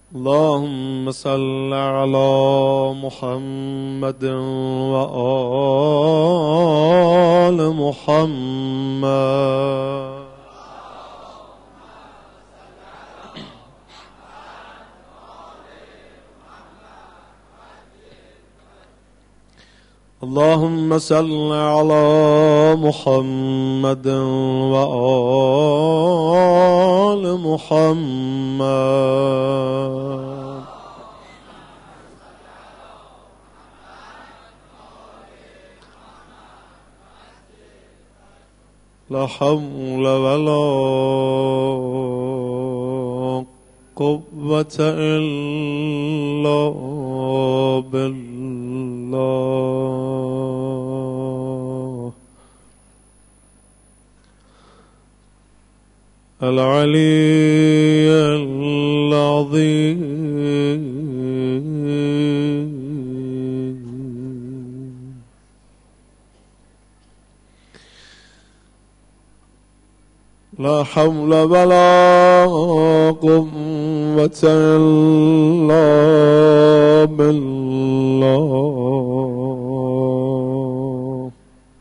اللهم صل على محمد وآل محمد. اللهم صل على محمد وآل محمد. لا حول ولا قوة إلا بالله العلي العظيم. لا حول ولا قوة إلا بالله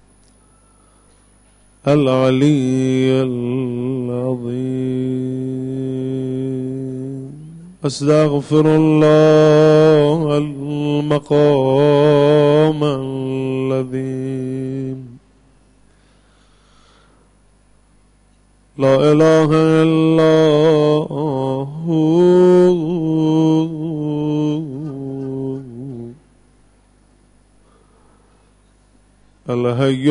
العلي العظيم. أستغفر الله المقام الذي لا إله إلا هو الحي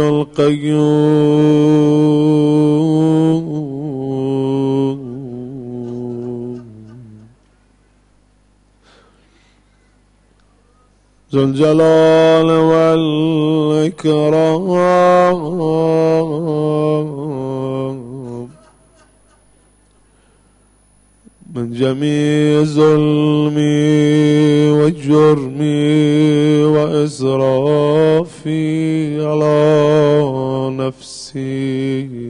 القيوم ذو الجلال والإكرام من جميع ظلمي وجرمي وإسرافي على نفسي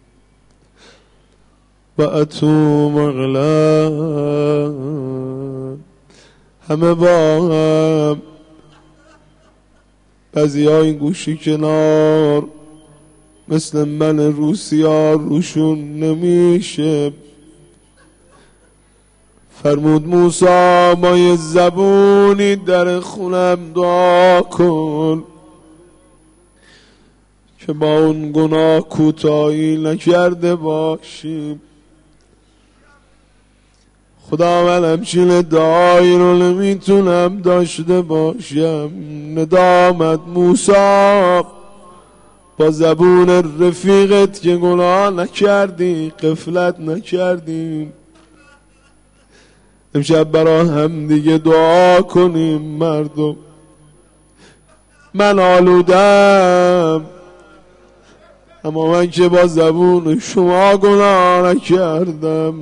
وأتوب إليه. همه با هم بعضی‌ها گوشی کنار مثل من روسیار روشون نمیشه. فرمود موسی با یه زبونی در خونم دعا کن که با اون گناه کوتاهی نکرده باشیم. خدا من همچین دعایی رو نمیتونم داشته باشم. ندامت موسی با زبون رفیقت که گناه نکردی، غفلت نکردیم. امشب برای هم دیگه دعا کنیم مردم. من آلودم اما من که با زبون شما گناه نکردم.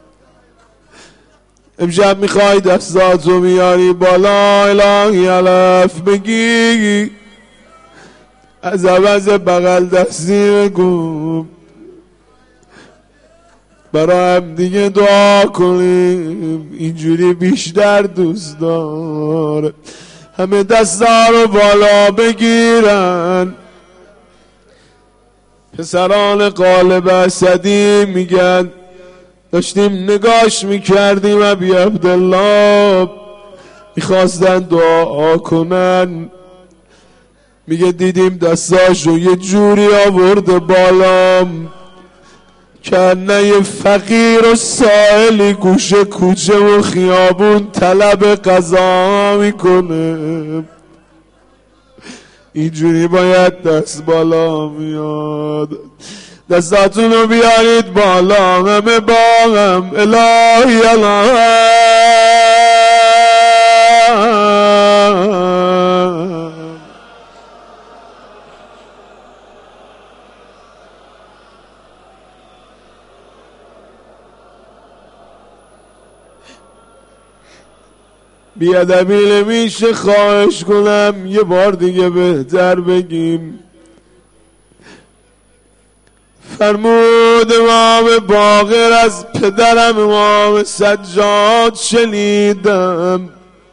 امشب میخوای دستاتو بیاری بالا الهی الف بگی، از عوض بغل دستی بگو، برای هم دیگه دعا کنیم. اینجوری بیشتر دوست داره. همه دستا رو بالا بگیرن. پسران قالب اسدی میگن داشتیم نگاش میکردیم ابی عبدالله میخواستن دعا کنن. میگه دیدیم دستاشو یه جوری آورده بالا که نه یه فقیر و سائلی گوشه کوچه و خیابون طلب غذا میکنه. اینجوری باید دست بالا میاد. دستاتون رو بیارید بالا همه با هم الهی الهی. بیادبی نمیشه، خواهش کنم یه بار دیگه بهتر بگیم. فرمود امام باقر از پدرم امام سجاد شنیدم،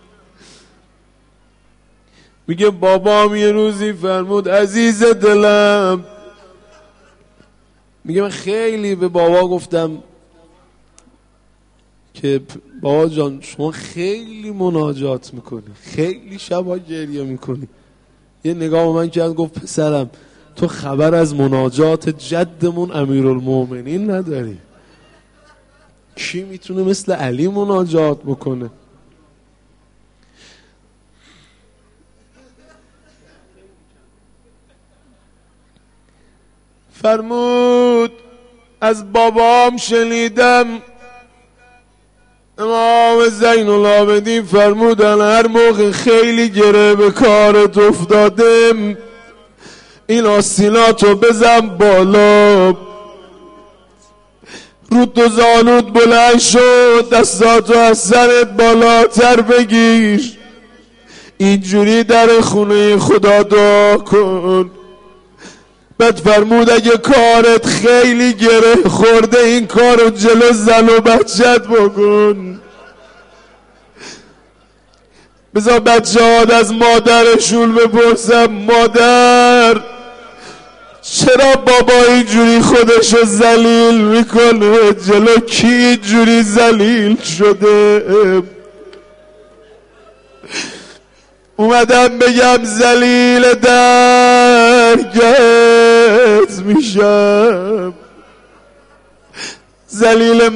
میگه بابام یه روزی فرمود عزیز دلم، میگه من خیلی به بابا گفتم که بابا جان شما خیلی مناجات میکنی، خیلی شبا گریه میکنی. یه نگاه به من کرد گفت پسرم تو خبر از مناجات جدمون امیرالمومنین نداری، کی میتونه مثل علی مناجات بکنه؟ فرمود از بابام شنیدم امام زین العابدین فرمودن هر موقع خیلی گره به کارت افتادم این آستیناتو بزن بالا، رود و زانوت بلند شد، دستاتو از سرت بالاتر بگیر، اینجوری در خونه خدا دعا کن. بعد فرمود اگه کارت خیلی گره خورده این کارو جلو زن و بچت بکن، بذار بچه‌هات از مادرشون بپرسم مادر چرا بابا اینجوری خودشو ذلیل میکنه، جلو کی اینجوری ذلیل شده؟ اومدم بگم ذلیل درگت میشم، ذلیل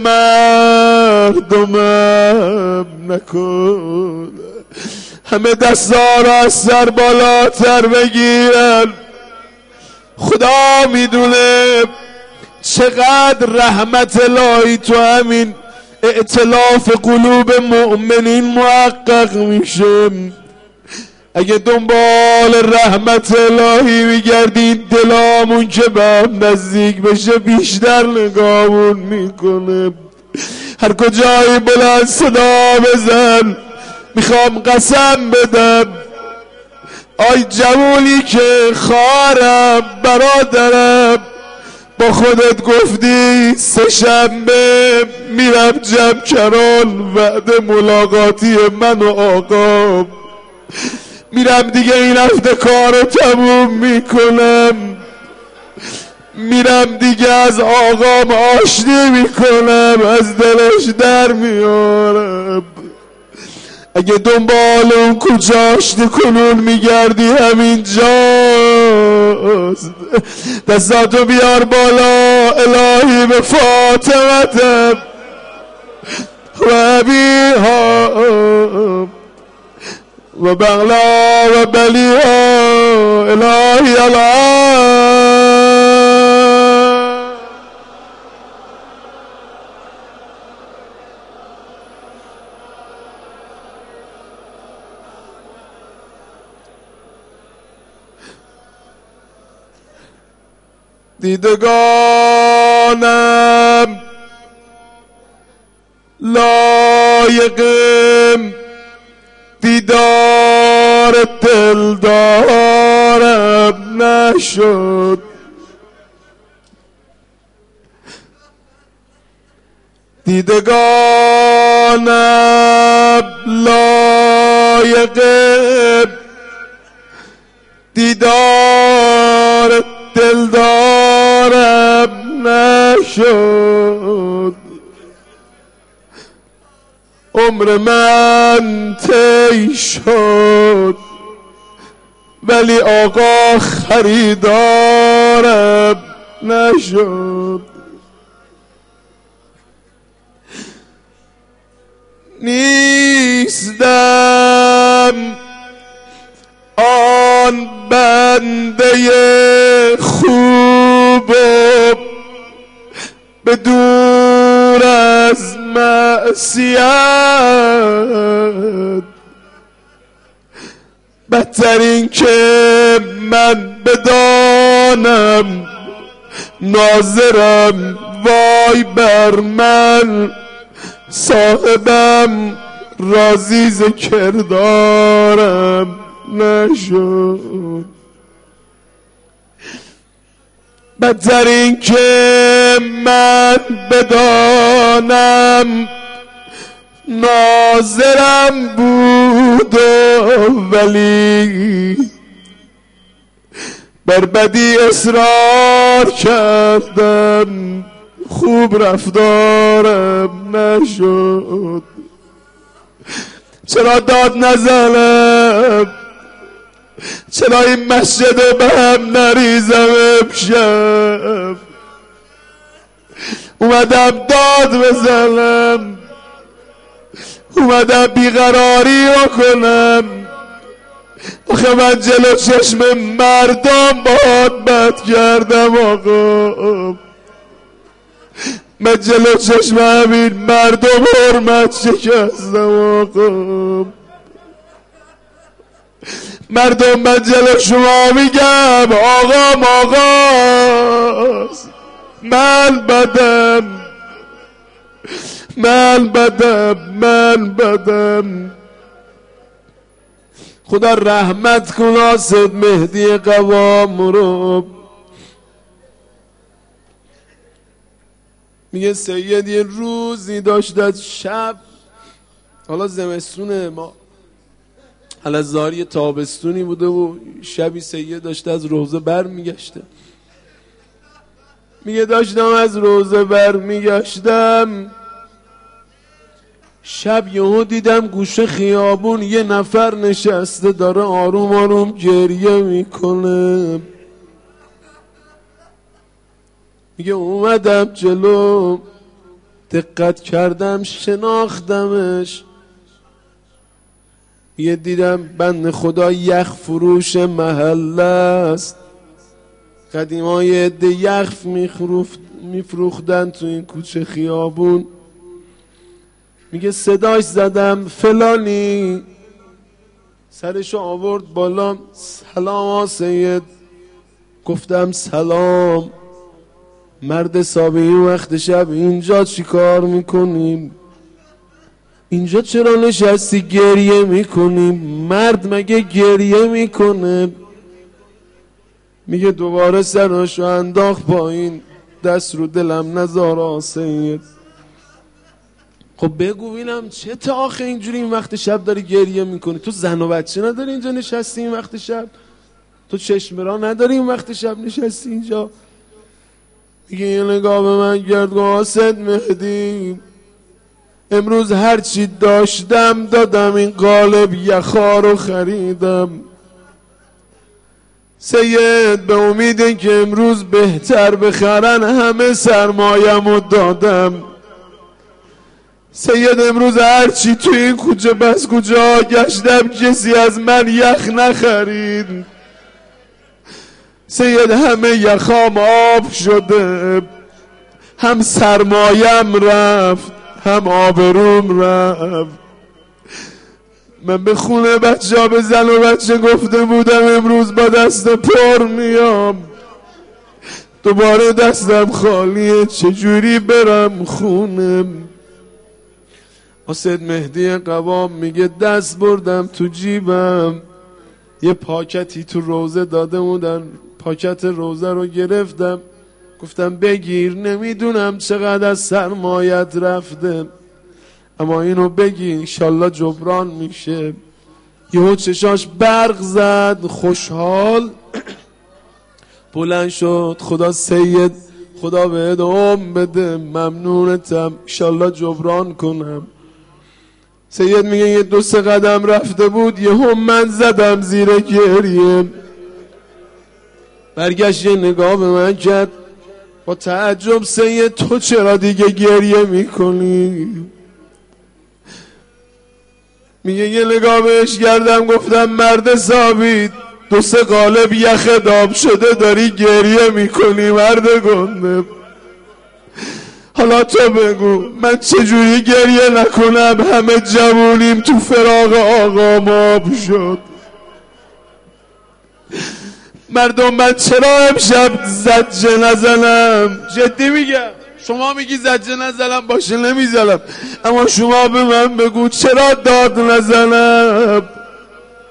مردمم نکن. همه دستا را از سر بالاتر بگیرن، خدا میدونه چقدر رحمت الهی تو همین ائتلاف قلوب مؤمنین محقق میشه. اگه دنبال رحمت الهی میگردین دلامون که به هم نزدیک بشه بیشتر نگاهمون میکنه. هر کجایی بلند صدا بزن، میخوام قسم بدم آی جوونی که خواهرم برادرم با خودت گفتی سه شنبه میرم جمکران وعده ملاقاتی من و آقام، میرم دیگه این هفته کارو تموم میکنم، میرم دیگه از آقام آشتی میکنم، از دلش در میارم. اگه دنبال اون کجاش کنون میگردی همین جاست، دستاتو بیار بالا الهی به فاطمتم و ابیها و بغلا و بلیها الهی الان. دیدگانم لایقم دیدار دلدارم نشد، دیدگانم لایقم دیدار دلدارم نشد، عمر من طی شد ولی آقا خریدارم نشد. نیستم آن بنده خوب به دور از معصیت، بدتر این که من بدانم ناظرم وای بر من، صاحبم راضی ز کردارم نشد. بدتر این که من بدانم ناظرم بود ولی بر بدی اصرار کردم خوب رفتارم نشد. چرا داد نزنم؟ چرا این مسجد رو به هم نریزم؟ امشب اومدم داد بزنم، اومدم بیقراری رو کنم. آخه من جلو چشم مردم باد بد کردم آقا، من جلو چشم همین مردم حرمت شکستم آقا. مردم من جلو شما میگم آقام آقاست، من بدم من بدم من بدم. خدا رحمت کن سید مهدی قوام رو. میگه سید یه روزی داشت از شب، حالا زمستونه ما حلزاری تابستونی بوده و شبی سید داشته از روزه بر میگشته. میگه داشتم از روزه بر میگشتم، شب یهو دیدم گوشه خیابون یه نفر نشسته داره آروم آروم گریه میکنه. میگه اومدم جلو دقت کردم شناختمش. یه دیدم بند خدا یخ فروش محله است، قدیما یه عده یخ میفروختن تو این کوچه خیابون. میگه صداش زدم فلانی، سرشو آورد بالا، سلام سید. گفتم سلام. مرد حسابی وقت شب اینجا چی کار میکنیم؟ اینجا چرا نشستی گریه میکنیم؟ مرد مگه گریه میکنه؟ میگه دوباره سرشو انداخت پایین، دست رو دلم نذار سید. خب بگو بینم چه تا آخه اینجوری این وقت شب داری گریه میکنی؟ تو زن و بچه نداری اینجا نشستی این وقت شب؟ تو چشم را نداری این وقت شب نشستی اینجا؟ میگه یه نگاه به من کرد گفت سید مهدی امروز هرچی داشتم دادم، این قالب یخا رو خریدم سید، به امید که امروز بهتر بخرن همه سرمایم رو دادم سید. امروز هرچی توی این کوچه بس کجا گشتم کسی از من یخ نخرید سید. همه یخام آب شده، هم سرمایم رفت هم آبروم رفت. من به خونه بچه ها به زن و بچه گفته بودم امروز با دست پر میام، دوباره دستم خالیه، چجوری برم خونه؟ سید مهدی قوام میگه دست بردم تو جیبم، یه پاکتی تو روزه داده بودن، پاکت روزه رو گرفتم گفتم بگیر، نمیدونم چقدر از سرمایت رفته اما اینو بگیر انشالله جبران میشه. یهو چشاش برق زد، خوشحال بلند شد، خدا سید خدا بهت عمر بده، ممنونتم انشالله جبران کنم. سید میگه یه 2-3 قدم رفته بود یهو من زدم زیر گریه. برگشت یه نگاه به من کرد با تعجب سید تو چرا دیگه گریه میکنی؟ میگه یه نگاه بهش کردم گفتم مرد ثابت 2-3 قالب یخ داب شده داری گریه میکنی مرد گنده، حالا تو بگو من چجوری گریه نکنم؟ همه جوونیم تو فراق آقا ماب شد. مردم من چرا امشب زجه نزنم؟ جدی میگم، شما میگی زجه نزنم باشه نمیزنم، اما شما به من بگو چرا داد نزنم؟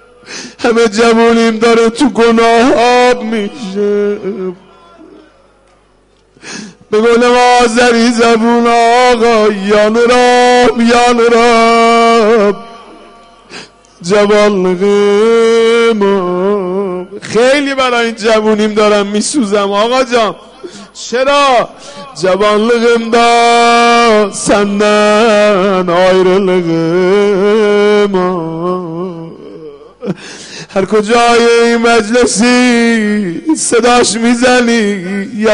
همه جوونیم داره تو گناه آب میشه. به گل آذری زبون آقا یان رام جوان ما. خیلی برای این جوونیم دارم میسوزم آقا جان. چرا؟ جوان لغم دا سندن آیر لغم. هر کجای این مجلسی صداش میزنی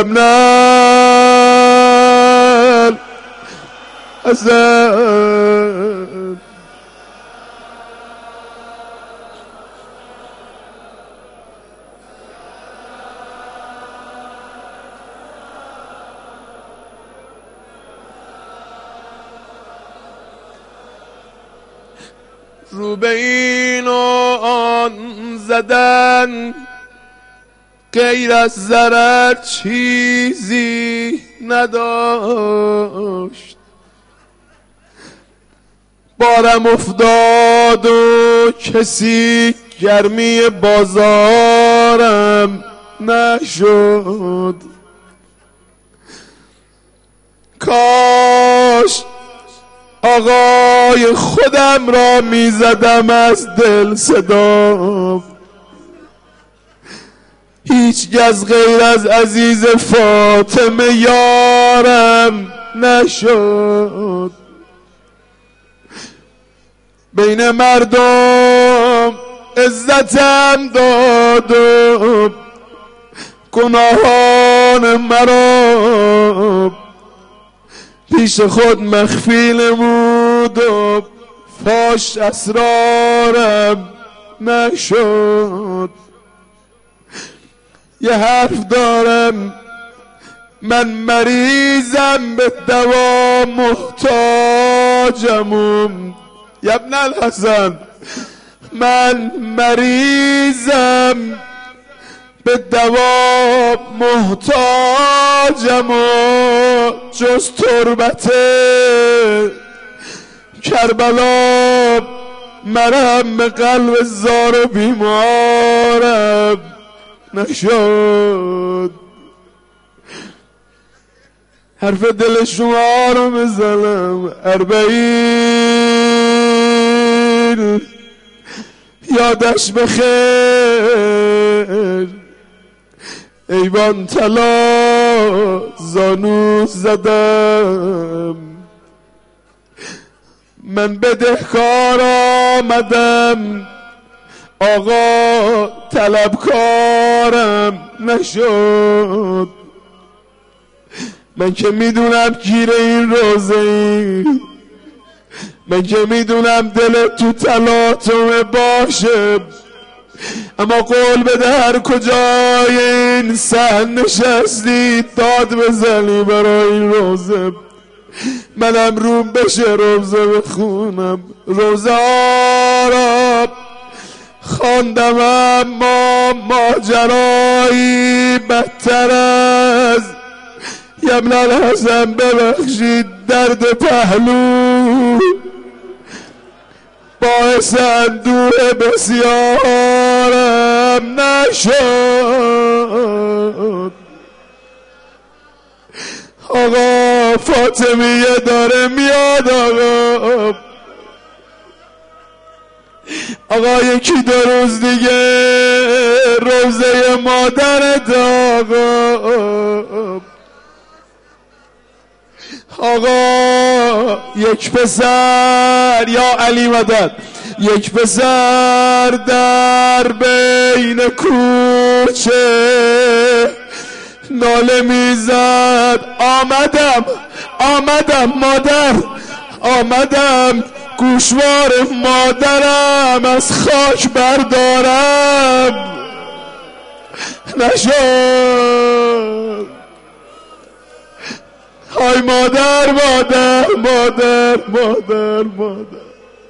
یبنال حسن. رو به این و آن زدن غیر از ضرر چیزی نداشت. بارم افتاد و کسی گرمی بازارم نشد. کاش آقای خودم را میزدم از دل صدا. هیچ کس غیر از عزیز فاطمه یارم نشد. بین مردم عزتم داد و گناهان مرا پیش خود مخفی نمود و فاش اسرارم نشد. یه حرف دارم من مریضم به دوا محتاجم. ابن الحسن من مریضم به دوا محتاجم و جز تربت کربلا مرهم به قلب زار و بیمارم نشد. حرف دل شما رو بزنم اربعین یادش بخیر. ایوان طلا زانو زدم من بدهکار آمدم آقا طلبکارم نشد. من که میدونم گیر این روزه، من که میدونم دل تو تلاطم باشه، اما قول بده هر کجای این صحن نشستی داد بزنی برای این روزه منم روم بشه روزه بخونم. روزه آراب خواندم اما ماجرایی بدتر از ابن الحسن ببخشید درد پهلو باعث اندوه بسیارم نشد. آقا فاطمیه داره میاد آقا یکی دو روز دیگه روزه مادرت آقا یک پسر یا علی مدد یک پسر در بین کوچه ناله میزد آمدم مادر آمدم گوشوار مادرم از خاک بردارم نشد. های مادر مادر مادر مادر مادر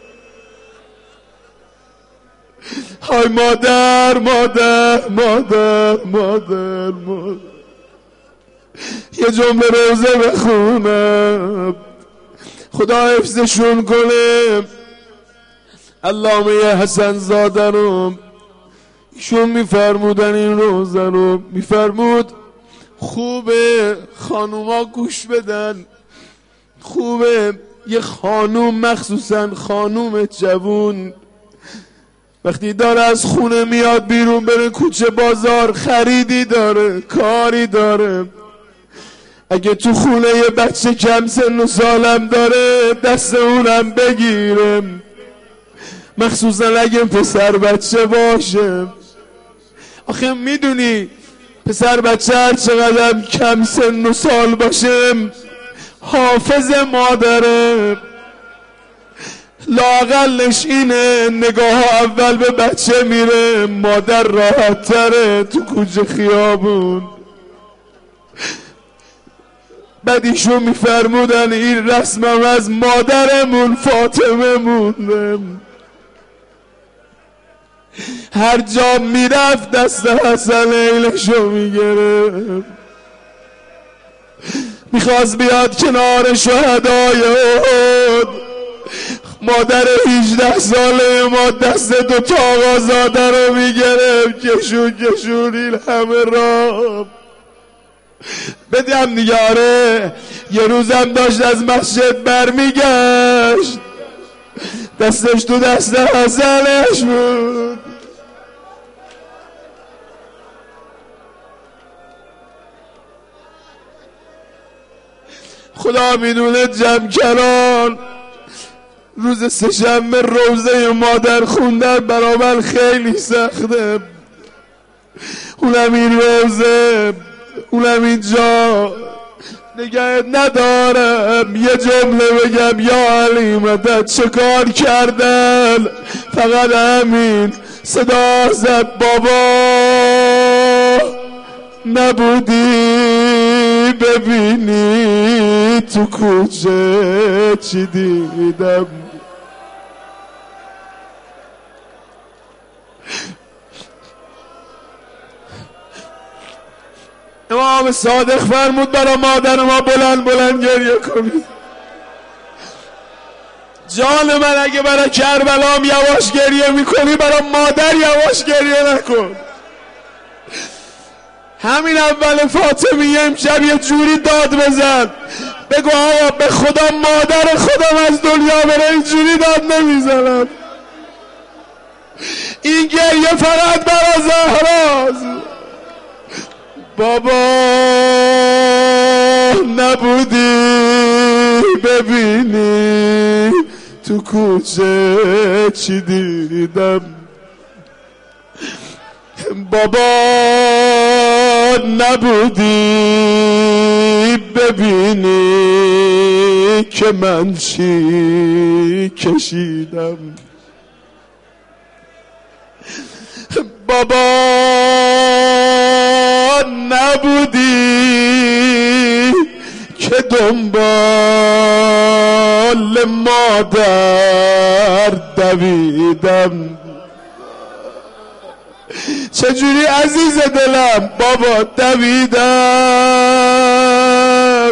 های مادر مادر مادر مادر مادر. یه جمله روزه بخونم خدا حفظشون کنه. علامه حسن زاده رو ایشون میفرمودن این روزه رو میفرمود خوبه خانوما گوش بدن، خوبه یه خانوم، مخصوصا خانوم جوون، وقتی داره از خونه میاد بیرون بره کوچه بازار، خریدی داره، کاری داره، اگه تو خونه یه بچه کم سن و سالم داره دست اونم بگیرم، مخصوصا اگه پسر بچه باشه. آخه میدونی پسر بچه هر چقدر کم سن و سال باشه حافظ مادره، لااقلش اینه نگاه اول به بچه میره، مادر راحت تره تو کوچه خیابون. بعد ایشون میفرمودن این رسمم از مادرمون فاطمه مونده، هر جا میرفت دست حسن ایلشو میگرفت، میخواست بیاد کنار شهدای احد. مادر 18 ساله ما دست دو تا آقازاده رو میگرفت، کشون این همه را بدیم دیگاره. یه روزم داشت از مسجد برمیگشت، دستش تو دست حسنش بود. خدا میدونه جمکران روز سه‌شنبه روزه مادر خوندن برابر خیلی سخته، اونم این روزه، اونم اینجا نگهت ندارم. یه جمله بگم یا علی مدد چه کار کردن، فقط همین صدا زد بابا نبودی ببینی تو کوچه چی دیدم. امام صادق فرمود برای مادر ما بلند بلند گریه کنید. جان من اگه برای کربلام یواش گریه میکنی برای مادر یواش گریه نکن. همین اول فاطمیه امشب یه جوری داد بزن بگو آقا به خدا مادر خودم از دنیا بره، اینجوری داد نمیزنم، این گریه فقط برای زهراست. بابا نبودی ببینی تو کوچه چی دیدم، بابا نبودی ببینی که من چی کشیدم، بابا نبودی که دنبال مادر دویدم. چجوری عزیز دلم بابا دویدم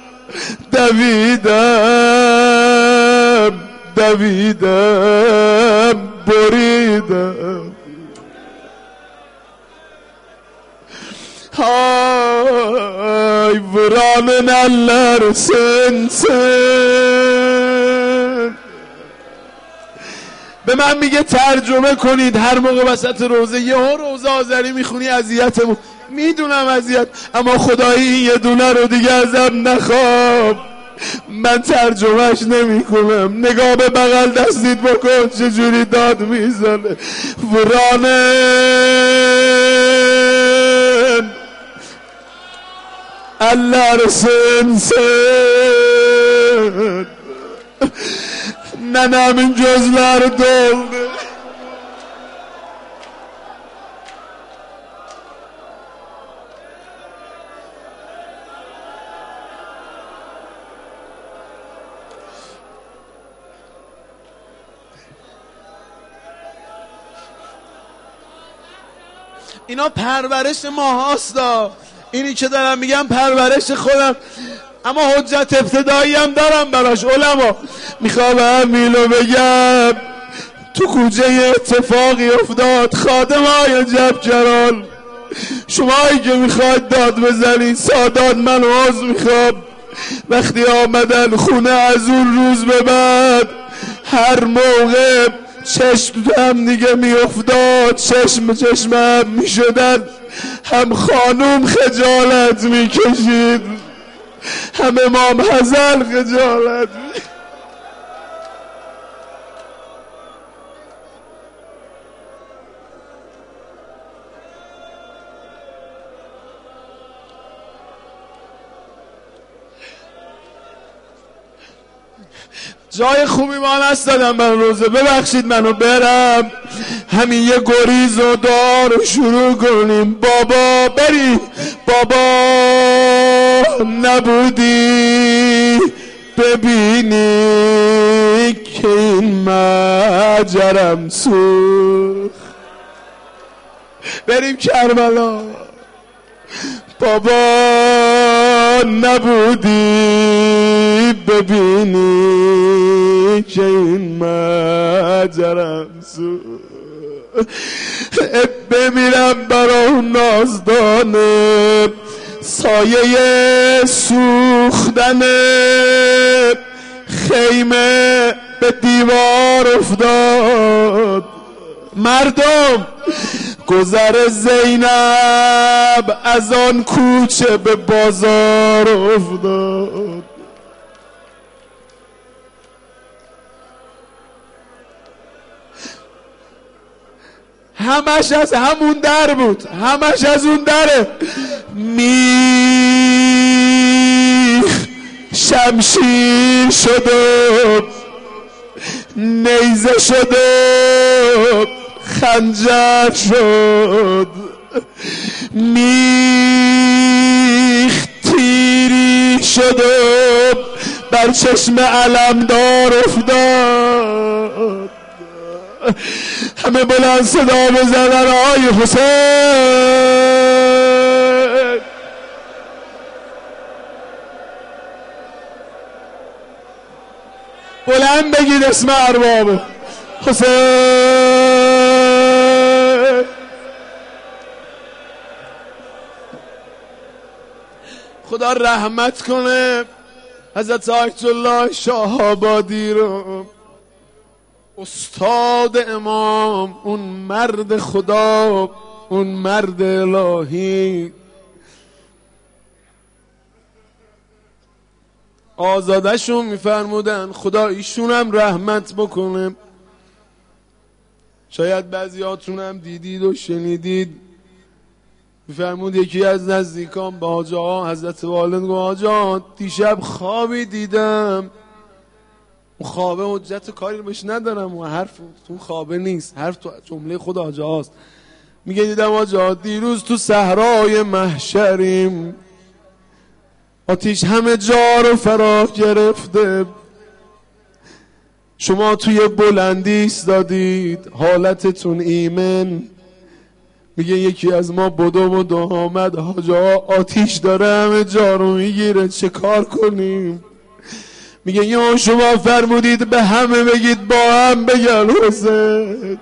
بریدم. های ورانın eller sensin. به من میگه ترجمه کنید هر موقع وسط روزه یه روزه آذری میخونی اذیتمون. میدونم اذیت، اما خدایی این یه دونه رو دیگه ازم نخواب، من ترجمهش نمی کنم. نگاه به بغل دستید بکن چجوری داد میزنه. ورانın eller sensin. Nenemin gözleri doldu. اینا پرورش ما هاستا، اینی که دارم میگم پرورش خودم، اما حجت ابتدایی هم دارم براش. علما میخوام همینو بگم، تو کوچه اتفاقی افتاد، خادم های جبکران شمایی که میخواید داد بزنید سادات من عذر میخوام. وقتی آمدن خونه از اون روز به بعد هر موقع چشم تو هم دیگه میافتاد، چشم چشمم میشدن، هم خانوم خجالت میکشید هم امام حسن خجالت جای خوبی ما نستادم من روزه، ببخشید منو برم همین یه گریز و دار رو شروع کنیم. بابا بری بابا نبودی ببینی که این مجرم سوخ. بریم کربلا. بابا نبودی ببینی که این مجرم سوخ. بمیرم برا اون نازدانه سایه سوختن خیمه به دیوار افتاد. مردم گذر زینب از آن کوچه به بازار افتاد. همش از همون در بود، همش از اون دره. میخ شمشیر شد و نیزه شد و خنجر شد. میخ تیری شد و بر چشم علمدار افتاد. همه بلند صدا بزنن آی حسین. بلند بگید اسم ارباب حسین. خدا رحمت کنه حضرت آیت الله شاه آبادی رو، استاد امام، اون مرد خدا، اون مرد الهی. آزادشون میفرمودن خدا ایشونم رحمت بکنه. شاید بعضیاتونم دیدید و شنیدید، میفرمود یکی از نزدیکان به حاج آقا حضرت والد گفت حاج آقا دیشب خوابی دیدم. اون خوابه حجت کاری بهش ندارم و حرف تو خوابه نیست، حرف تو جمله خود حاج آقاست. میگه دیدم حاج آقا دیروز تو صحرای محشریم، آتیش همه جا رو فرا گرفته، شما توی بلندی ایستادید حالتتون ایمن. میگه یکی از ما بدو آمد حاج آقا آتیش داره همه جا رو میگیره چه کار کنیم؟ میگه یا شما فرمودید به همه بگید با هم بگن حسین.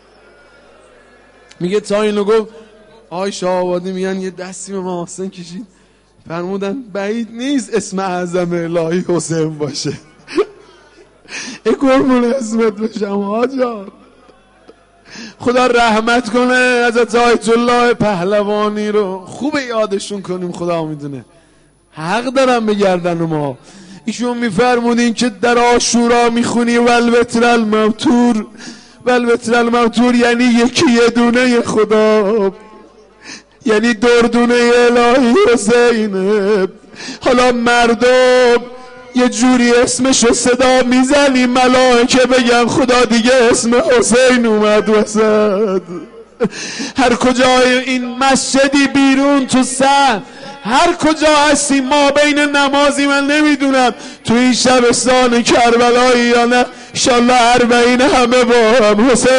میگه تا اینو گفت آی شاه آبادی میگن یه دستی به ما حسین کشید، فرمودن بعید نیست اسم اعظم الهی حسین باشه. ای قربون اسمت بشم آجا. خدا رحمت کنه حضرت آیت الله پهلوانی رو، خوب یادشون کنیم، خدا میدونه حق دارم بگردن ما. ایشون میفرمودین که در عاشورا میخونی والوتر الموتور. والوتر الموتور یعنی یکی یه دونه خدا، یعنی دردونه الهی حسینه. حالا مردم یه جوری اسمشو صدا میزنی ملائکه بگن خدا دیگه اسم حسین اومد وسط. هر کجای این مسجدی بیرون تو سر هر کجا هستی ما بین نمازی من نمیدونم تو این شبستان کربلایی یا نه انشالله اربعین همه با هم حسین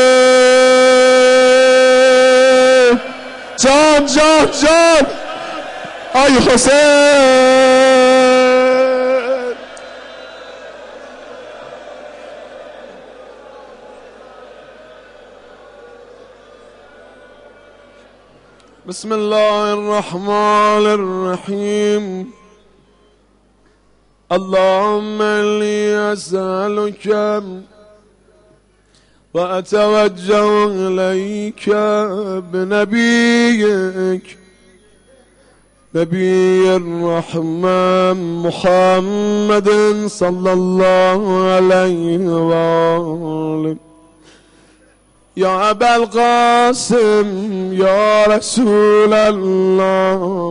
جان جان جان آی حسین. بسم الله الرحمن الرحيم. اللهم إني أسألك وأتوجه إليك بنبيك نبي الرحمن محمد صلى الله عليه وآله. يا أبا القاسم يا رسول الله،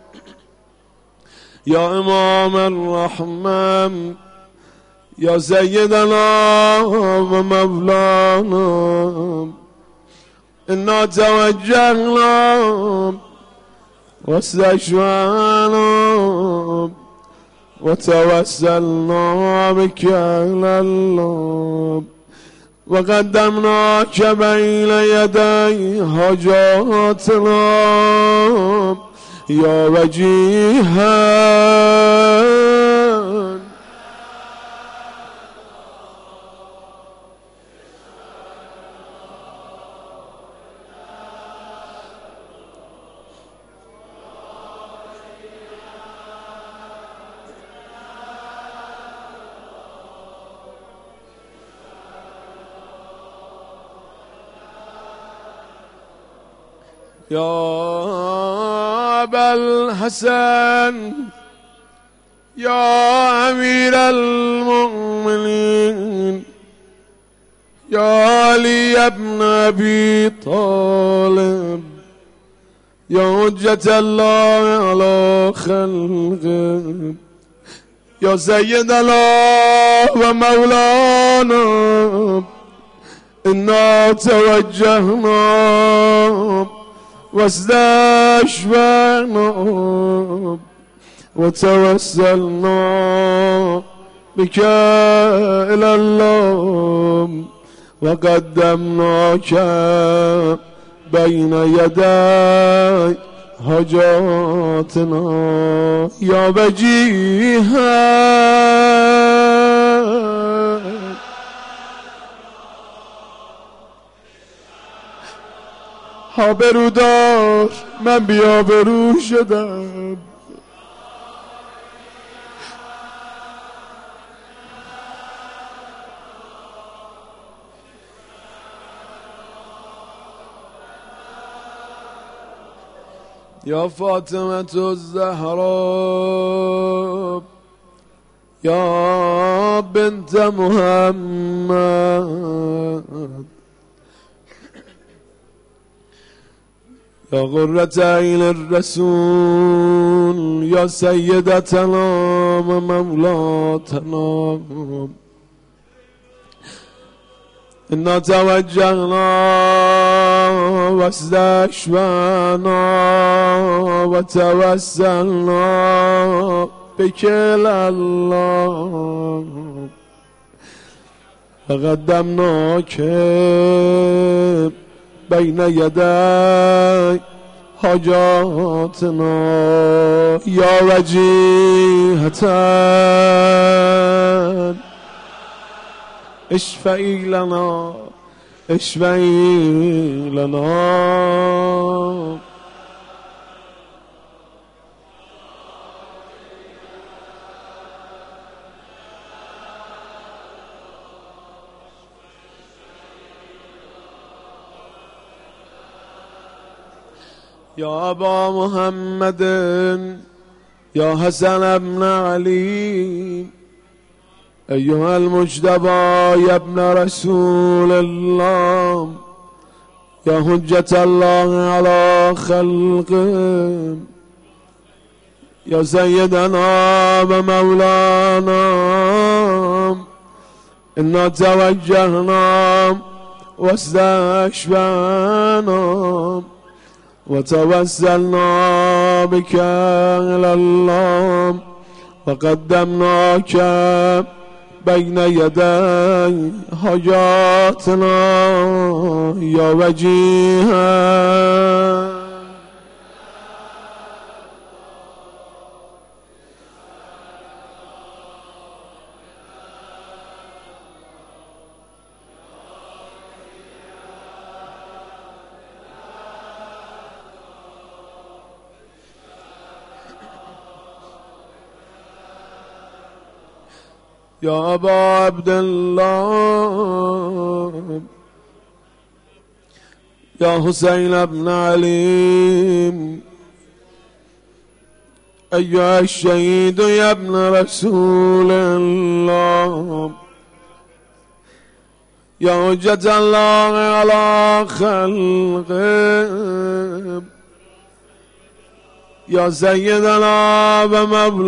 يا إمام الرحمن، يا سيدنا ومولانا، إنا توجهنا واستشفعنا وتوسلنا بك إلى الله، وقدمناك بين يدي حاجاتنا يا وجيها. يا أبا الحسن يا أمير المؤمنين، يا علي بن أبي طالب، يا حجة الله على خلقه، يا سيدنا ومولانا، إنا توجهنا واستشفعنا وتوسلنا بك إلى الله، وقدمناك بين يدي حاجاتنا يا وجيها. آبرودار من بی‌آبرو شدم، یا فاطمة الزهراء یا بنت محمد، يا قرة عين الرسول، يا سيدتنا ومولاتنا، إنا توجهنا واستشفعنا وتوسلنا بك إلى الله، وقدمناك بين يدي حاجاتنا يا وجيهة. اشفعي لنا اشفعي لنا. يا أبا محمد يا حسن بن علي، أيها المجتبى يا ابن رسول الله، يا حجة الله على خلقه، يا سيدنا ومولانا، إنا توجهنا واستشفعنا وتوسلنا بك إلى الله، وقدمناك بين يدي حاجاتنا يا وجيها. یا ابا عبدالله یا حسین ابن علی ایها الشهید یا ابن رسول الله یا حجت الله علی خلقه یا سیدنا و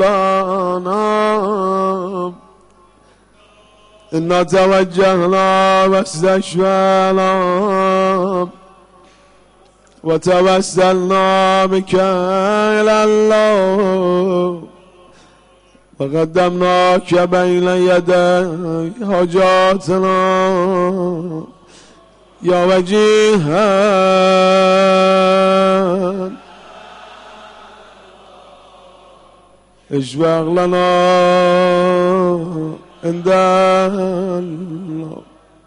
مولانا انا توجهنا و استشفعنا و توسلنا بك الى الله و قدمناك بین یدی حاجاتنا یا وجیها اشفق لنا عند الله.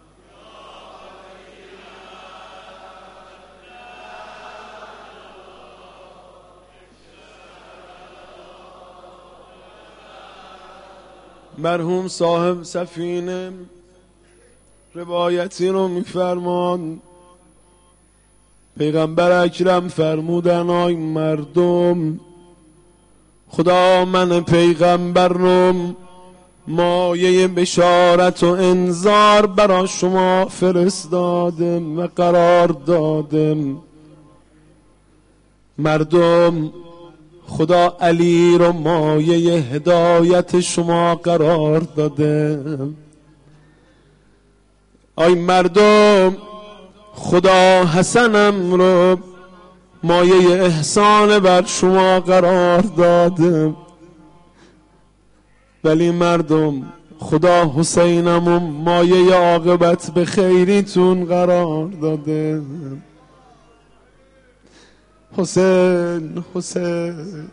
مرحوم صاحب سفینه روایتی رو میفرمان پیغمبر اکرم فرمودن آی مردم خدا من پیغمبر رو مایه بشارت و انذار برای شما فرستادم و قرار دادم. مردم خدا علی رو مایه هدایت شما قرار داده. آی مردم خدا حسنم رو مایه احسان بر شما قرار داده. ولی مردم خدا حسینم و مایه عاقبت به خیریتون قرار داده. حسین حسین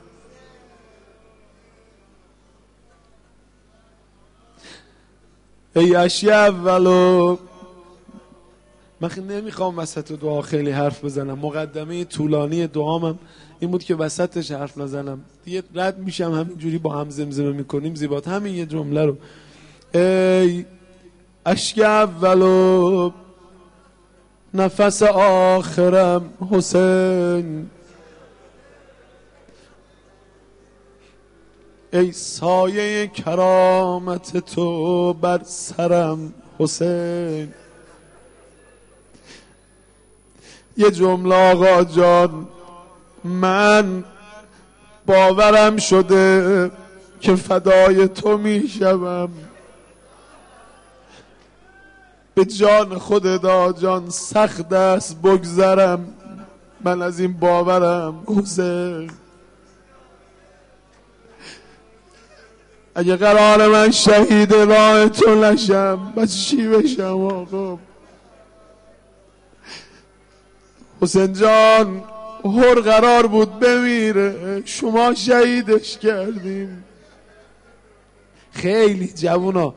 ای اشی اولو من نمیخوام وسط دعا خیلی حرف بزنم. مقدمه طولانی دعامم این بود که وسطش حرف نزنم دیگه. رد میشم همینجوری با هم زمزمه میکنیم زیبات همین یه جمله رو. ای اشک اولو نفس آخرم حسین ای سایه کرامت تو بر سرم حسین. یه جمله آقا جان من باورم شده که فدای تو میشم. به جان خودت آجان سخت است بگذرم من از این باورم حسین. اگه قرار من شهید راه تو نشم بس چی بشم آقا؟ حسین جان هر قرار بود بمیره شما شهیدش کردیم. خیلی جوونا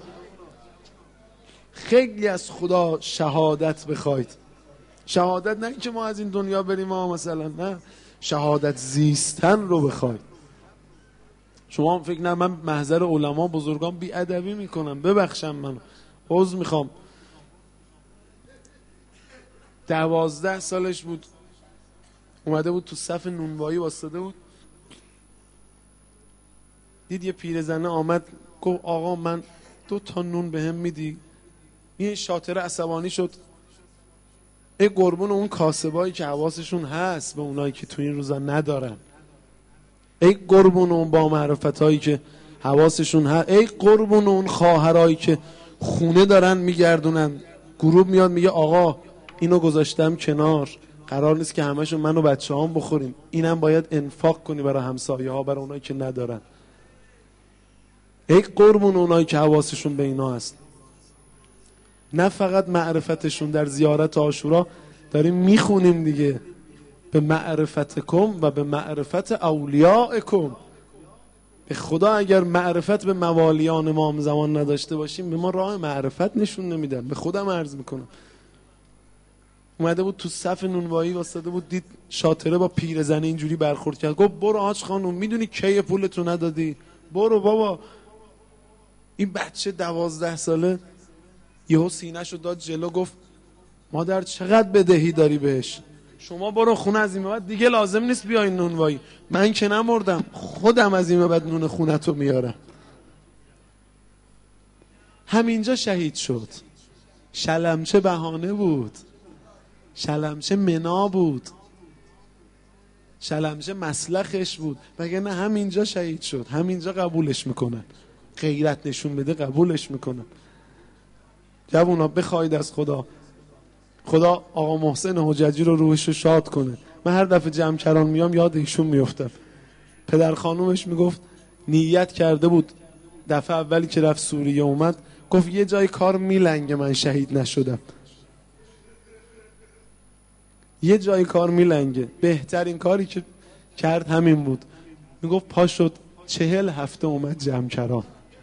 خیلی از خدا شهادت بخواید. شهادت نه که ما از این دنیا بریم مثلا، نه شهادت زیستن رو بخواید. شما فکر نه من محضر علما بزرگان بی ادبی میکنم ببخشم من عذر میخوام. 12 سالش بود اومده بود تو صف نونوایی واسطه بود دید یه پیرزنه آمد گفت آقا من 2 تا نون بهم میدی؟ این شاطر عصبانی شد ای قربون اون کاسبایی که حواسشون هست به اونایی که تو این روزا ندارن. ای قربون اون با معرفتایی که حواسشون هست. ای قربون اون خواهرایی که خونه دارن میگردونن. گروه میاد میگه آقا اینو گذاشتم کنار قرار نیست که همشون من و بچه هم بخوریم. اینم باید انفاق کنی برای همسایه ها برای اونایی که ندارن. ای قربون اونایی که حواسشون به اینا هست. نه فقط معرفتشون در زیارت عاشورا داریم میخونیم دیگه به معرفتکم و به معرفت اولیاءکم. به خدا اگر معرفت به موالیان امام زمان نداشته باشیم به ما راه معرفت نشون نمیدن. به خودم عرض میکنم. اومده بود تو صف نونوایی واسطه بود دید شاطره با پیرزنه اینجوری برخورد کرد. گفت برو حاج خانوم میدونی کی پولتو ندادی؟ برو بابا. این بچه 12 ساله یهو سینه‌شو داد جلو، گفت مادر چقدر بدهی داری بهش، شما برو خونه، از این بعد دیگه لازم نیست بیای نونوایی، من که نمردم، خودم از این بعد نون خونتو میارم. همینجا شهید شد. شلمچه بهانه بود، شلمچه منا بود، شلمچه مسلخش بود، وگرنه همینجا شهید شد. همینجا قبولش میکنن، غیرت نشون بده قبولش میکنن. جوونا بخواید از خدا آقا محسن حججی رو روحش شاد کنه. من هر دفعه جمکران میام یاد ایشون میافتم. پدر خانومش میگفت نیت کرده بود دفعه اولی که رفت سوریه اومد، گفت یه جای کار میلنگه من شهید نشدم، یه جای کار میلنگه. بهترین کاری که کرد همین بود. میگفت پا شد 40 هفته اومد جمکران.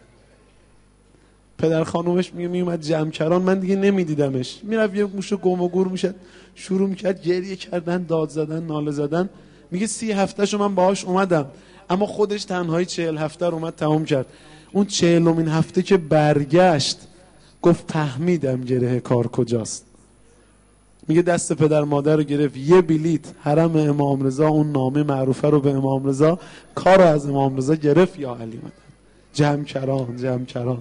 پدر خانومش میگه میومد جمکران، من دیگه نمیدیدمش، میرفت یه موشو گم و گور میشد، شروع میکرد گریه کردن، داد زدن، ناله زدن. میگه 30 هفته شو من باهاش اومدم، اما خودش تنهایی 40 هفته رو اومد تمام کرد. اون 40مین هفته که برگشت گفت فهمیدم گره کار کجاست. میگه دست پدر مادر رو گرفت، یه بلیت حرم امام رضا، اون نامه معروفه رو به امام رضا، کار رو از امام رضا گرفت. یا علی مدد، جمکران.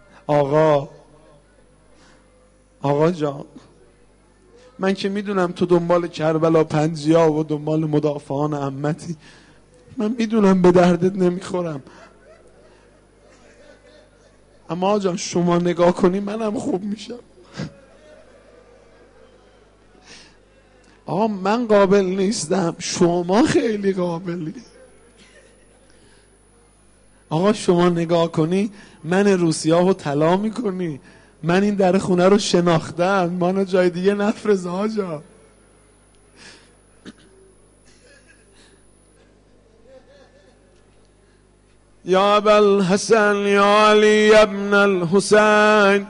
آقا جان، من که میدونم تو دنبال کربلا پنجیا و دنبال مدافعان امتی، من میدونم به دردت نمیخورم، اما آقا جان شما نگاه کنی منم خوب میشم. آقا من قابل نیستم، شما خیلی قابلی. آقا شما نگاه کنی من روسیاه رو طلا میکنی، من این در خونه رو شناختم، مانو جای دیگه نفرز آجا. یا ابوالحسن یا علی ابن الحسین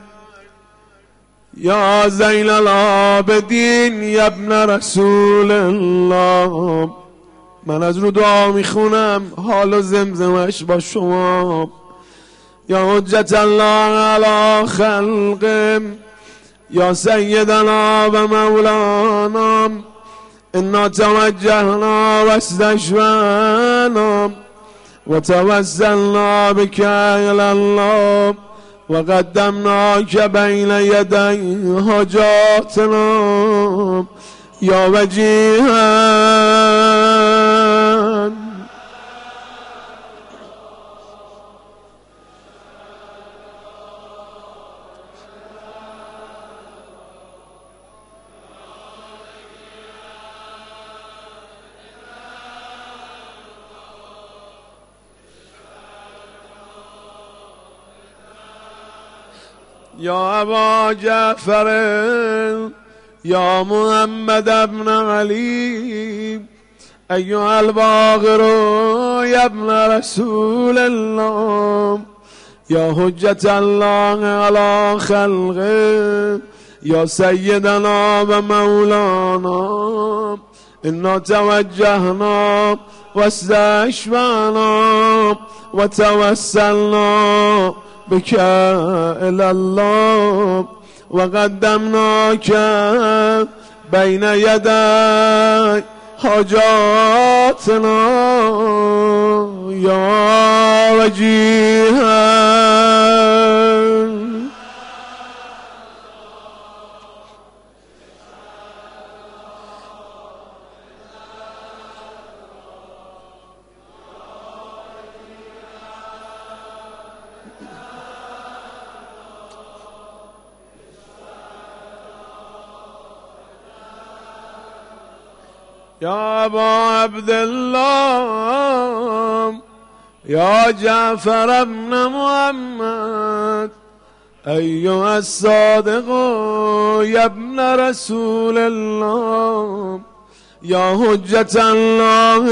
یا زین العابدین یا ابن رسول الله. من از رو دعا میخونم، حال و زمزمش با شما. یا حجت الله علی خلق یا سیدنا و مولانا، انا توجهنا و استشفعنا و توسلنا بك الی الله و قدمناک بین یدی حاجاتنا یا وجیها. یا ابا جعفر یا محمد ابن علی ایها الباقر یا ابن رسول الله یا حجت الله علی خلقه یا سیدنا و مولانا، انا توجهنا و استشفعنا و توسلنا بك إلى الله و قدمناك بين يدي حاجاتنا یا وجیها. یا ابا عبدالله یا جعفر ابن محمد ایها الصادق یا ابن رسول الله یا حجت الله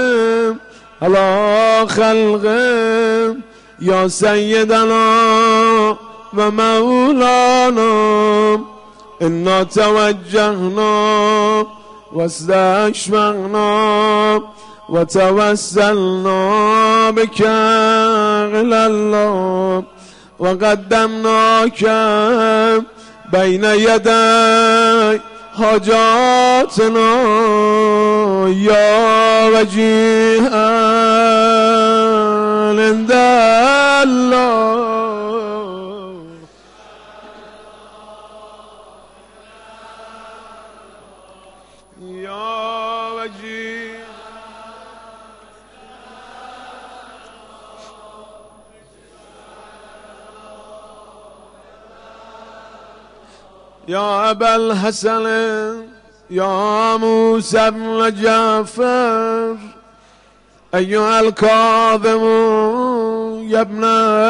علی خلقه یا سیدنا و مولانا، انا توجهنا و استشفعنا و توسلنا بك إلى الله وقدمناك بين يدي حاجاتنا يا وجيها عند الله يا وجيها يا أبا الحسن يا موسى بن جعفر أيها الكاظم يا ابن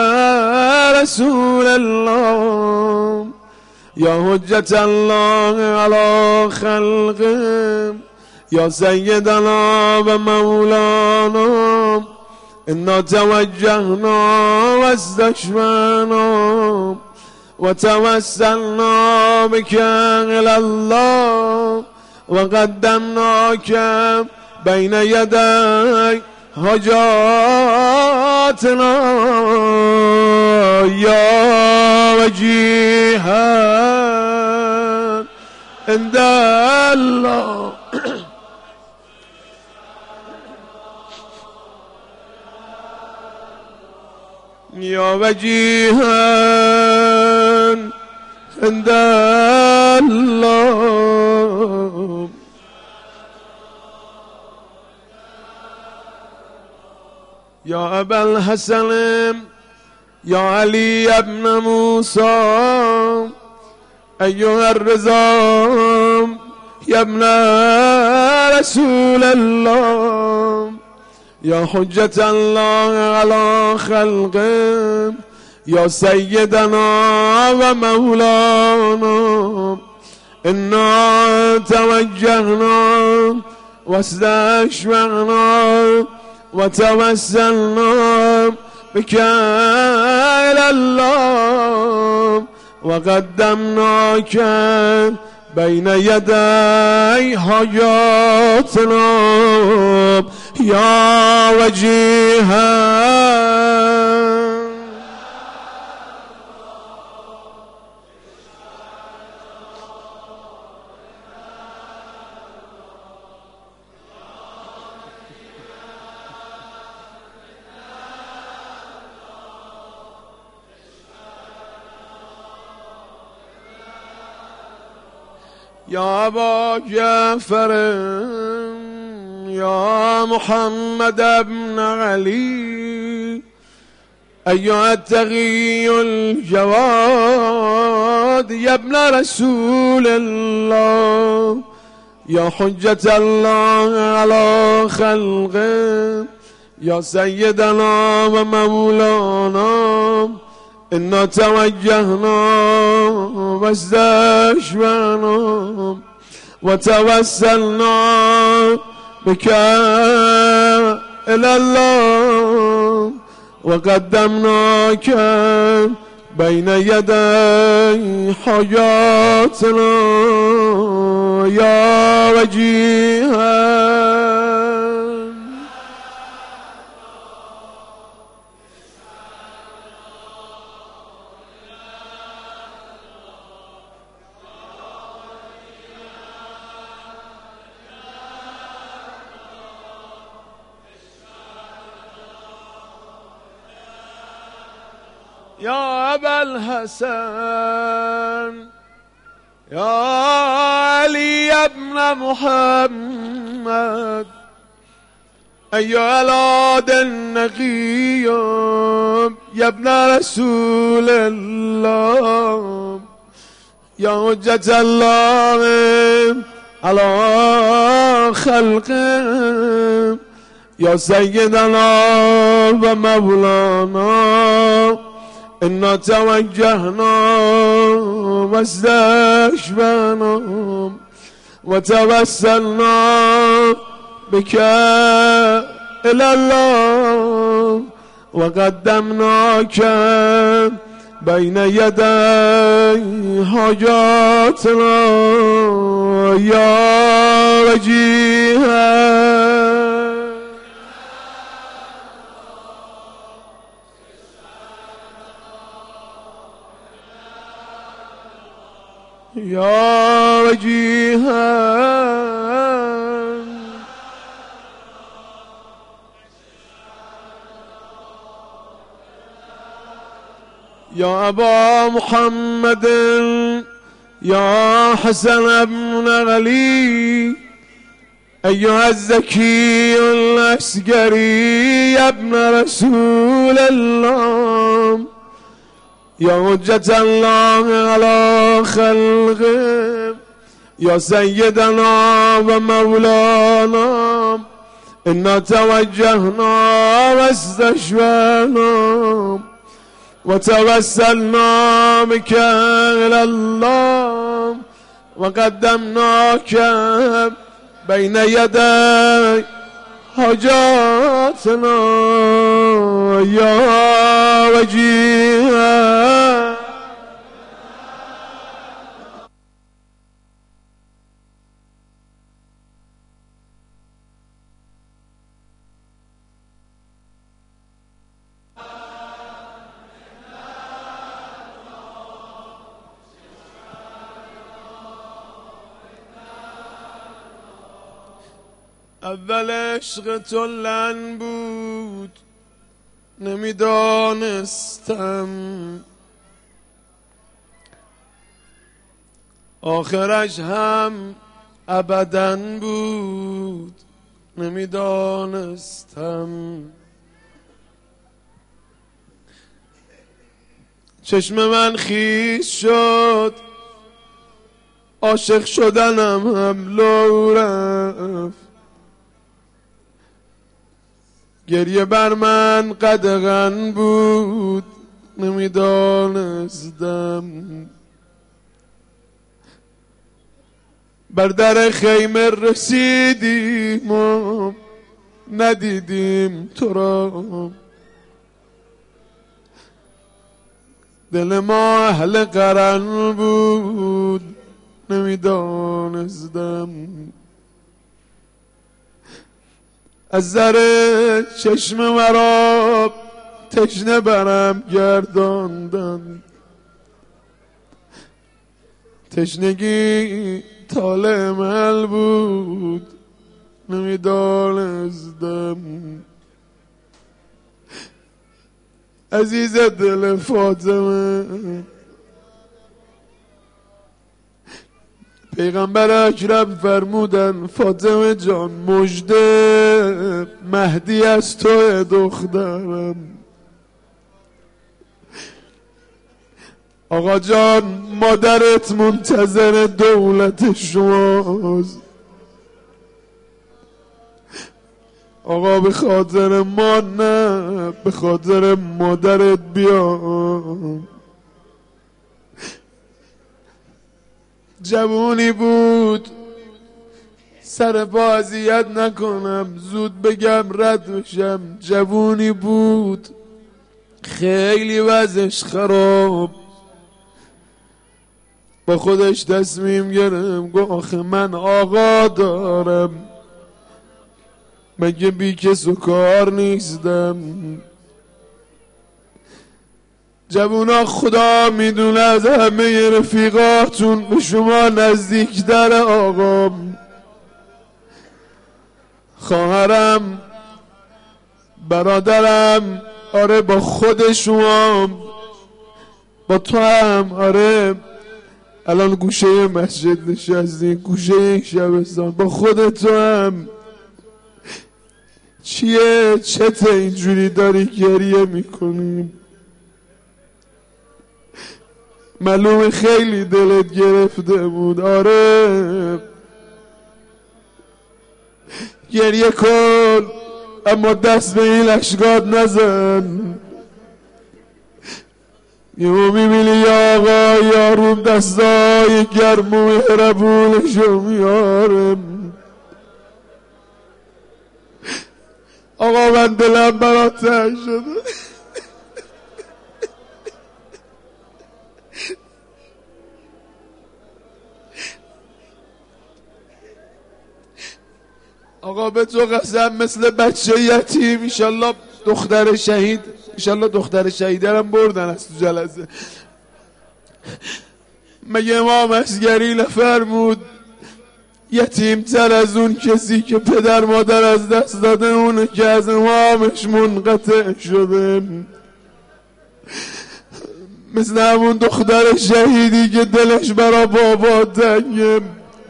رسول الله يا حجة الله على خلقه يا سيدنا ومولانا إنا توجهنا واستشفعنا وتوسلنا بك إلى الله وقدمناك بين يدي حاجاتنا يا وجيها عند الله يا وجيها عند الله يا أبا الحسن يا علي بن موسى أيها الرضا يا ابن رسول الله يا حجة الله على خلقه يا سيدنا ومولانا إنا توجهنا واستشفعنا وتوسلنا بك إلى الله وقدمناك بين يدي حاجاتنا يا وجيها يا أبا جعفر يا محمد بن علي أيها التقي الجواد يا ابن رسول الله يا حجة الله على خلقه يا سيدنا ومولانا إنا توجهنا واستشفعنا وتوسلنا بك إلى الله وقدمناك بين يدي حاجاتنا يا وجيها يا أبا الحسن يا علي بن محمد أيها العاد النقي يا ابن رسول الله يا حجة الله على خلقه يا سيدنا ومولانا إنا توجهنا واستشفعنا وتوسلنا بك إلى الله وقدمناك بين يدي حاجاتنا يا وجيها یا وجیها یا ابا محمد یا حسن ابن علی ایها الزکی العسکری ابن رسول الله یا حجت الله علی خلقه یا سیدنا و مولانا انا توجهنا و استشفعنا و توسلنا بك الى الله و قدمناك بین یدی حاجاتنا یا وجیها اول عشق تو لن بود نمیدانستم آخرش هم ابداً بود نمیدانستم چشم من خیس شد عاشق شدنم هم لو رفت گریه بر من قدغن بود نمیدانستم بر در خیمه رسیدیم و ندیدیم تو را دل ما اهل قرن بود نمیدانستم از زر چشم مرا تشنه برم گرداندن تشنگی طالع مل بود نمیدانستم عزیز دل فاطمه پیغمبر اکرم فرمودن فاطمه جان مژده مهدی از تو دخترم آقا جان مادرت منتظر دولت شماست آقا به خاطر ما نه به خاطر مادرت بیا جوونی بود سر پا اذیت نکنم زود بگم رد بشم جوونی بود خیلی وضعش خراب با خودش تصمیم گرفت گفت آخه من آقا دارم مگه بی کس و کار نیستم جوونا خدا میدونه از همه رفیقاتون به شما نزدیک در آقا خواهرم برادرم آره با خود شما با تو هم آره الان گوشه مسجد نشستی گوشه شبستان با خود تو هم چیه چته اینجوری داری گریه میکنی معلومه خیلی دلت گرفته بود آره گریه کن اما دست به این لشگاد نزن یهو میبینی یا آقا یارون دستای گرم و مهربونشو میارم آقا من دلم برات تنگ شده آقا به تو قسم مثل بچه یتیم ایشالله دختر شهید ایشالله دختر شهیده هم بردن از تو جلسه مگه امام اصغری نفرمود یتیم تر از اون کسی که پدر مادر از دست داده اونه که از امامش منقطع شده؟ مثل همون دختر شهیدی که دلش برا بابا تنگه.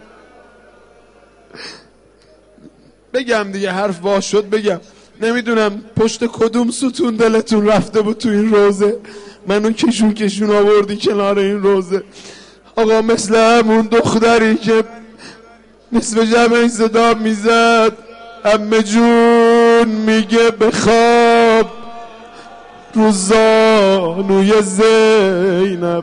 بگم دیگه، حرف باز شد بگم. نمیدونم پشت کدوم ستون دلتون رفته بود تو این روزه، منو کشون آوردی کنار این روزه. آقا مثل همون دختری که نصف جمع صدا میزد عمه جون میگه بخواب رو زانوی زینب،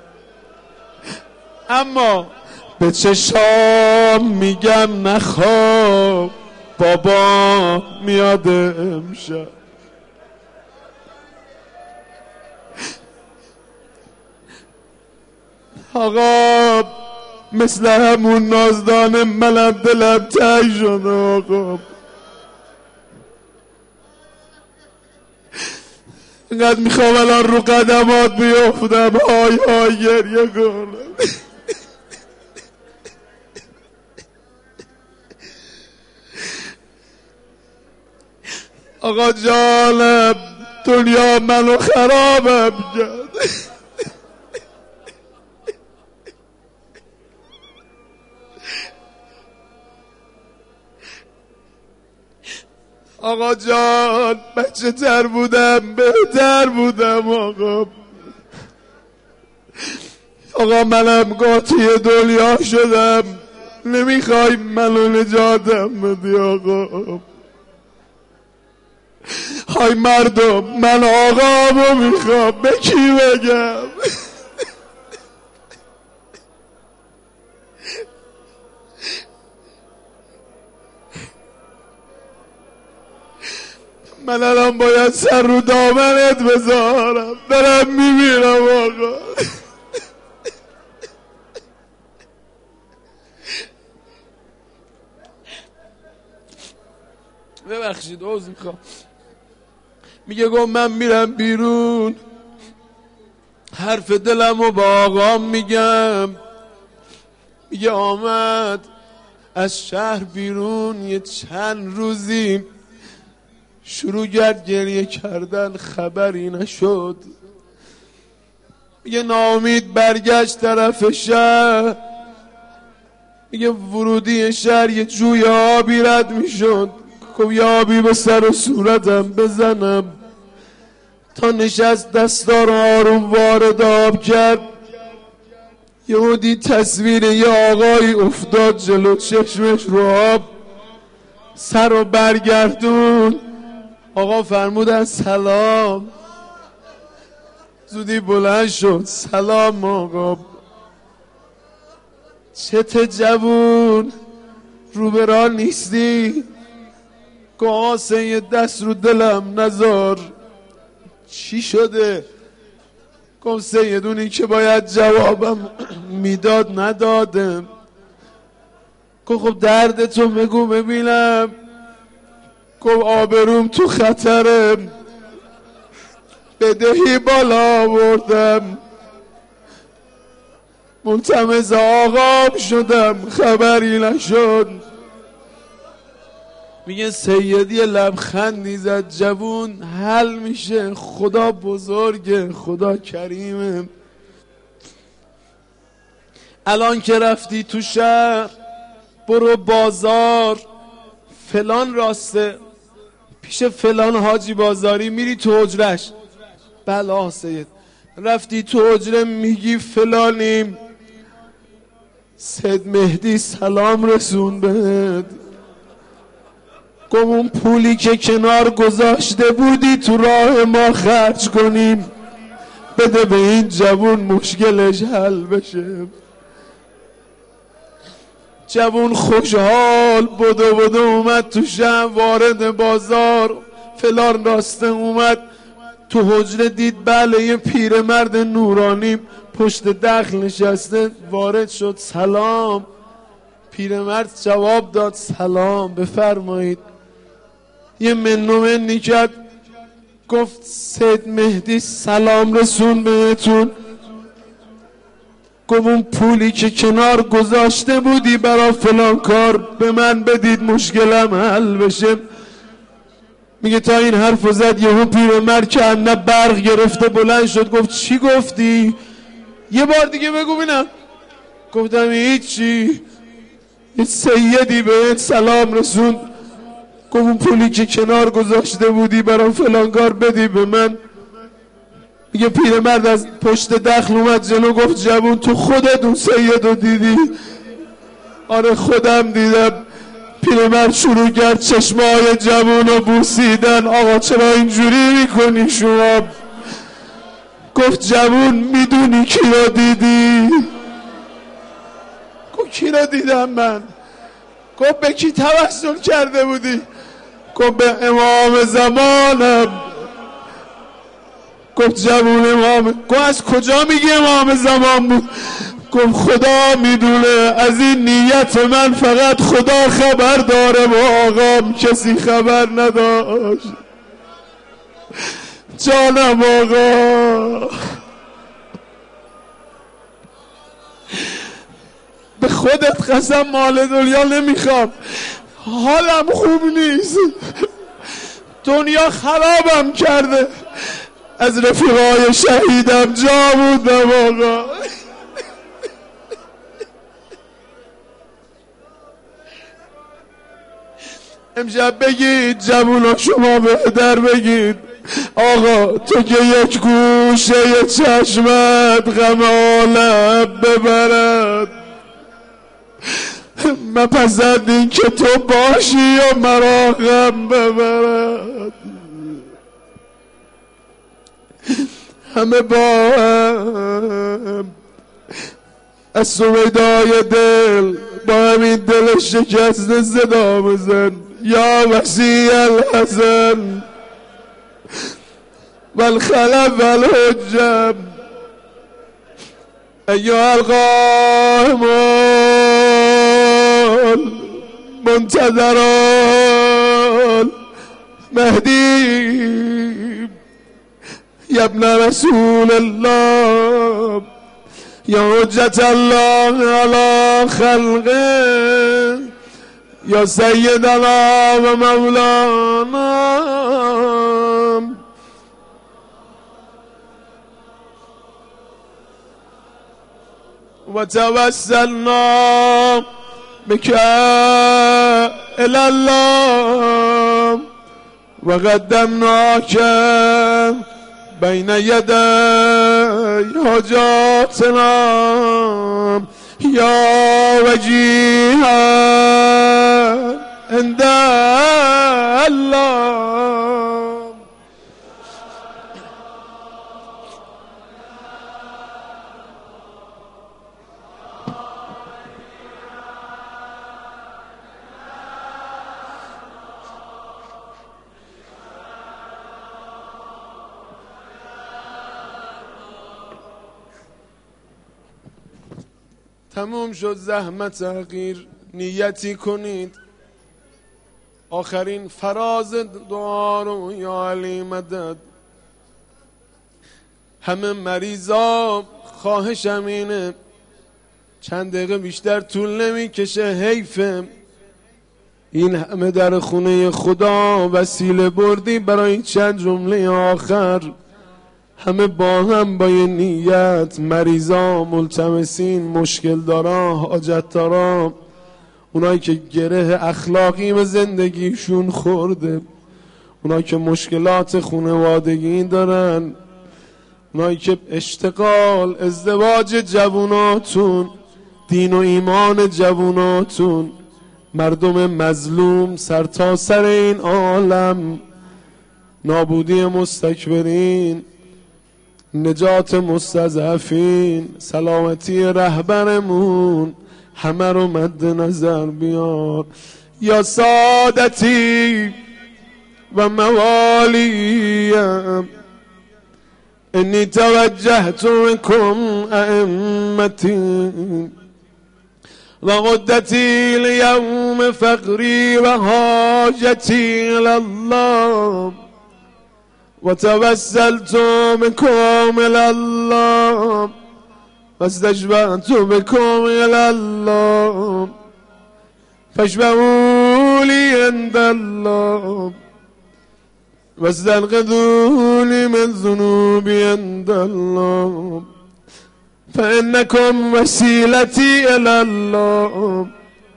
اما به چشام میگم نخواب بابا میاد امشب. آقا مثل همون نازدان منم دلم تنگ شده. آقا اینقدر میخوام الان رو قدمات بیافتم های های گریه کنم. آقا جانم دنیا منو خرابم کرد. آقا جان بچه تر بودم بهتر بودم. آقا منم قاطی دنیا شدم، نمیخوای منو نجاتم بدی آقا؟ های مردم من آقامو میخوام، به کی بگم؟ من الان باید سر رو دامنت بذارم، دارم میمیرم آقا. ببخشید عذر میخوام. میگه گفت من میرم بیرون حرف دلمو با آقام میگم. میگه آمد از شهر بیرون یه چند روزی شروع کرد گریه کردن، خبری نشد. میگه ناامید برگشت طرف شهر. میگه ورودی شهر یه جوی آبی رد میشد، خب یه آبی به سر و صورتم بزنم. تا نشست دستار آروم وارد آب کرد، یهو دید تصویر یه آقای افتاد جلو چشمش رو آب. سر رو برگردون، آقا فرمودن سلام. زودی بلند شد سلام آقا. چت جوون روبرا نیستی؟ قاسه یه دست رو دلم نذار. چی شده؟ گفت سیدونی که باید جوابم میداد ندادم. گفت خب دردتو بگو ببینم. گفت آبروم تو خطره، بدهی بالا آوردم، ملتمس آقام شدم خبری نشد. میگه سیدی لبخندی زد، جوون حل میشه، خدا بزرگه، خدا کریمه. الان که رفتی تو شهر برو بازار، فلان راسته پیش فلان حاجی بازاری، میری تو حجرش. بله سید. رفتی تو حجره میگی فلانیم، سید مهدی سلام رسون بهت. گفت اون پولی که کنار گذاشته بودی تو راه ما خرج کنیم، بده به این جوون مشکلش حل بشه. جوون خوشحال بدو اومد تو شهر، وارد بازار فلان راسته اومد. تو حجره دید بله یه پیرمرد نورانی پشت دخل نشسته. وارد شد سلام. پیرمرد جواب داد سلام بفرمایید. یه منی کرد، گفت سید مهدی سلام رسون بهتون. گفت اون پولی که کنار گذاشته بودی برا فلان کار به من بدید مشکلم حل بشه. میگه تا این حرف زد یهو پیرمرد که نه برق گرفته بلند شد گفت چی گفتی؟ یه بار دیگه بگو ببینم. گفتم هیچی. یه سیدی بهت سلام رسوند گفت اون پولی که کنار گذاشته بودی برام فلان کار بدی به من. میگه پیرمرد از پشت دخل اومد جلو گفت جوون تو خودت اون سیدو دیدی؟ آره خودم دیدم. پیرمرد شروع کرد چشمای جوونو بوسیدن. آقا چرا اینجوری میکنی شما؟ گفت جوون میدونی کی رو دیدی؟ گفت کی رو دیدم من؟ گفت به کی توسل کرده بودی؟ گفت به امام زمانم. گفت جوون امام. گفت از کجا میگی امام زمان بود؟ گفت خدا میدونه، از این نیت من فقط خدا خبر داره و آقام کسی خبر نداشت. جانم آقا به خودت قسم مال دنیا نمیخوام، حالم خوب نیست، دنیا خرابم کرده، از رفیقای شهیدم جا بودم آقا. امشب بگید جوونا شما به در بگید آقا تو که یک گوشه چشمت غم عالم ببرد، من پسند این که تو باشی و مرا غم ببرد. همه با هم از سویدای دل با همین دل شکست صدا بزن یا وسیع الحزن والخلف والحجم ایها القائمون منتظرون مهدی یا ابن رسول الله یا حجت الله علی خلقه یا سیدنا و مولانا و توسلنا بك الی الله و قدمناک بین یدی حاجاتنا یا وجیها عند الله. تموم شد زحمت تغییر، نیتی کنید آخرین فراز دعا رو یا علی مدد. همه مریضا خواهشم اینه چند دقیقه بیشتر طول نمیکشه، حیفه این همه در خونه خدا وسیله بردی برای چند جمله آخر. همه با هم با یه نیت، مریضا، ملتمسین، مشکل دارا، حاجت دارا، اونایی که گره اخلاقی به زندگیشون خورده، اونایی که مشکلات خانوادگی دارن، اونایی که اشتغال، ازدواج جووناتون، دین و ایمان جووناتون، مردم مظلوم سرتاسر این عالم، نابودی مستکبرین، نجات مستضعفین، سلامتی رهبرمون، همه رو مد نظر بیار. یا سادتی و موالیم انی توجهت منکم ائمتی و قدتی لیوم فقری و حاجتی الله و توسلت بكم الى الله واستشفعت بكم إلى الله فاشفعوا لي عند الله واستنقذوني من ذنوبي عند الله فإنكم وسيلتي إلى الله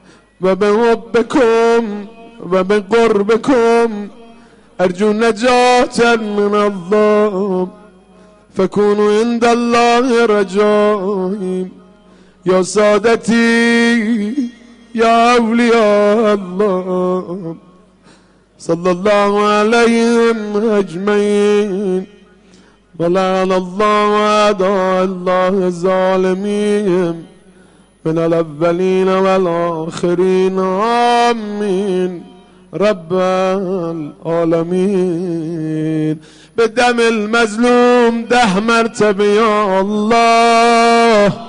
وبحبكم وبقربكم أرجو نجاة من الله فكونوا عند الله رجائي يا سادتي يا أولياء الله صلى الله عليهم أجمعين ولعن الله أعداء الله الظالمين من الأولين والآخرين آمين رب العالمين. بدم المظلوم 10 مرتبه يا الله